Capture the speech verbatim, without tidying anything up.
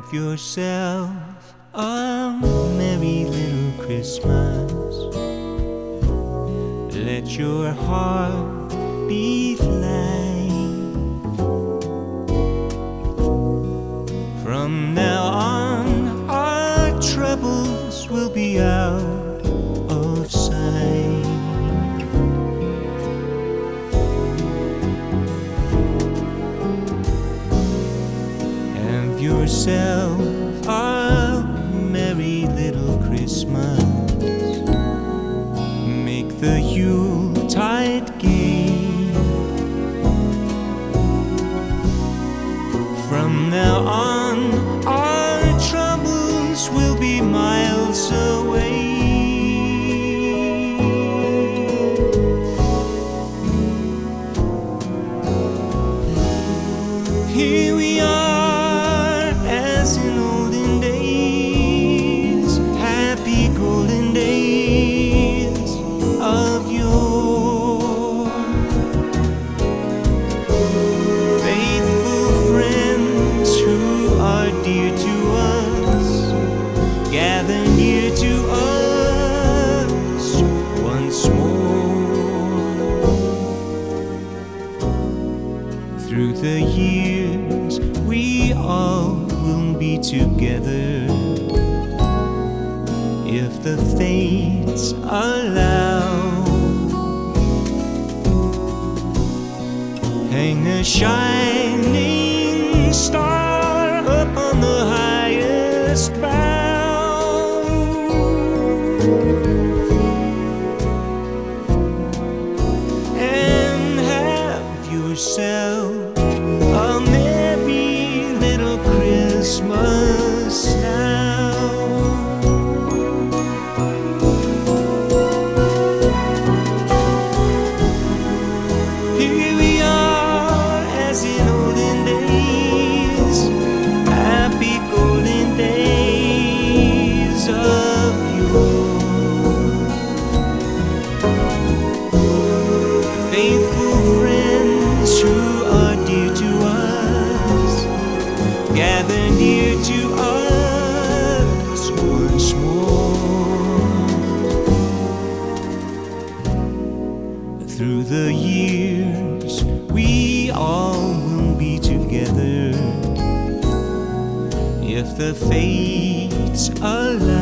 yourself a merry little Christmas. Let your heart be light. From now on, our troubles will be out of sight. Have yourself a merry little Christmas. Make the Yuletide gay. From now on, our troubles will be miles away. Here we are, as in olden days, happy golden days of yore. Faithful friends who are dear to us, gather near to us once more. Through the years, we all will be together, if the fates allow. Hang a shining star up on the highest bough, and have yourself a merry little Christmas now. Here we are, as in olden days, happy golden days of yore. Faithful friends who are dear to us, gather near to us once more. Through the years, we all will be together, if the fates allow.